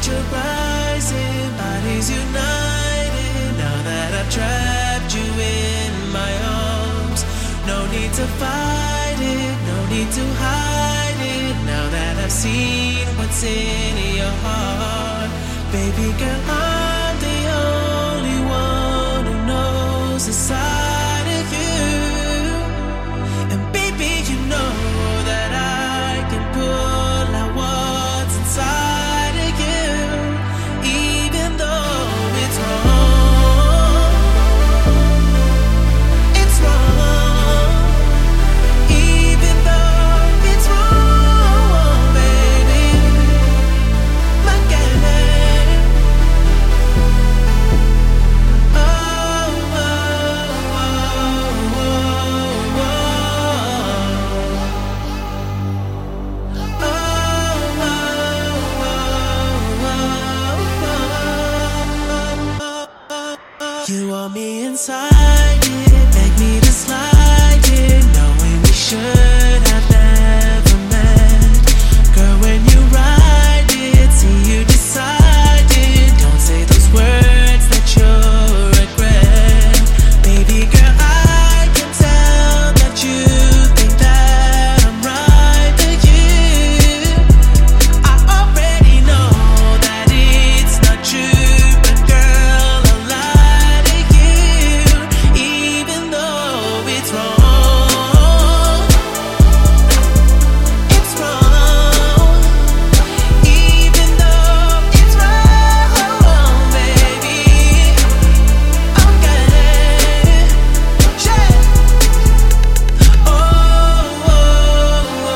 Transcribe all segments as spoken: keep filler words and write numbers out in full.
Temperature rising, bodies united. Now that I've trapped you in my arms, no need to fight it, no need to hide it. Now that I've seen what's in your heart, baby girl, I'm the only one who knows the side of you. And baby, you know that I can pull out what's inside of you, even though it's wrong. It's wrong. Even though it's wrong, baby. My girl. Oh, oh, oh, oh, oh. You want me inside it, beg me to slide it, knowing we should have never met. Girl, when you ride it, see you decide it. Don't say those words that you'll regret. Baby girl, I can tell that you think that I'm right for you. I already know that it's not true, but girl, I'll lie to you, even though it's wrong. It's wrong. Even though it's wrong, baby. Okay. Yeah. Oh, oh, oh,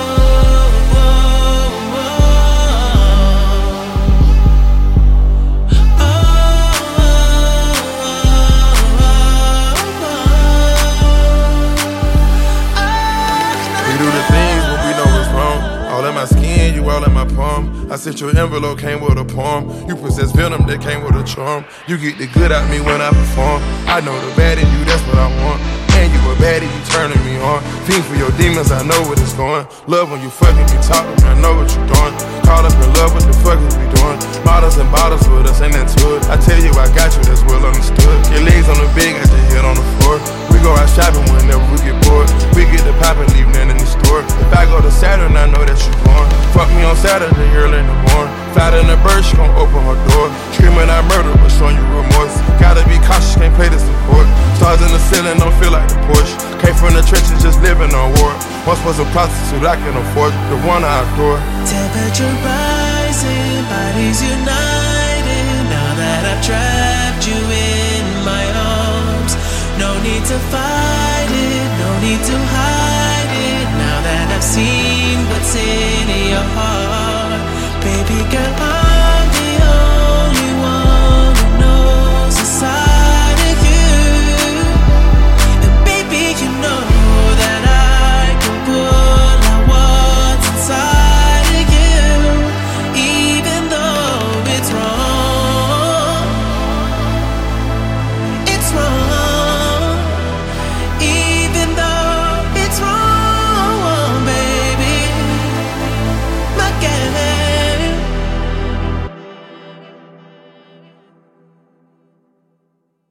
We do the things when we know it's wrong. All in my skin, you all in my palm. I sent your envelope, came with a poem. You possess venom that came with a charm. You get the good out me when I perform. I know the bad in you, that's what I want. And you a baddie, you turning me on. Fiend for your demons, I know what it's going. Love when you fucking me, talking, I know what you doing. Caught up in love, what the fuck is we doing? Models and bottles with us, ain't that to it? I tell you, I got you, that's well understood. Your legs on the bed, got your head on the floor. We go out shopping whenever we get bored. We get the pop and leave nothing in the store. If I go to Saturn, I know that you born. Fuck me on Saturday, early in the morning. Fat in the bird, she gon' open her door. Screaming I murder, but showing you remorse. Gotta be cautious, can't play this support. Stars in the ceiling, don't feel like the Porsche. Came from the trenches, just living on war. Once was a prostitute, I can afford the one I adore. temperature rising, bodies united. Now that I've trapped you in my arms, no need to fight it, no need to hide it. Now that I've seen what's in your heart, baby girl,